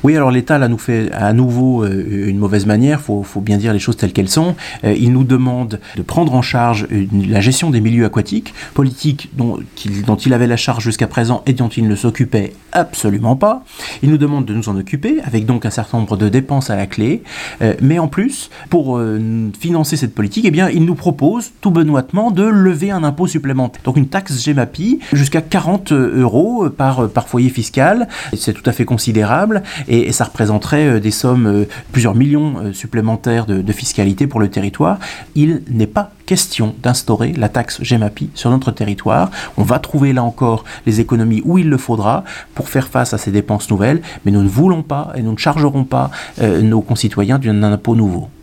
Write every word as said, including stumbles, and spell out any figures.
Oui, alors l'État là nous fait à nouveau euh, une mauvaise manière, faut, faut bien dire les choses telles qu'elles sont. Euh, il nous demande de prendre en charge une, la gestion des milieux aquatiques, politique dont, qu'il, dont il avait la charge jusqu'à présent et dont il ne s'occupait absolument pas. Il nous demande de nous en occuper, avec donc un certain nombre de dépenses à la clé, euh, mais en plus, pour euh, financer cette politique, eh bien, il nous propose tout benoîtement de lever un impôt supplémentaire. Donc une taxe Gemapi jusqu'à quarante euros par, par foyer fiscal, c'est tout à fait considérable, et, et ça représenterait des sommes, euh, plusieurs millions supplémentaires de, de fiscalité pour le territoire. Il n'est pas question d'instaurer la taxe Gemapi sur notre territoire. On va trouver là encore les économies où il le faudra pour faire face à ces dépenses nouvelles, mais nous ne voulons pas et nous ne chargerons pas euh, nos concitoyens d'un impôt nouveau.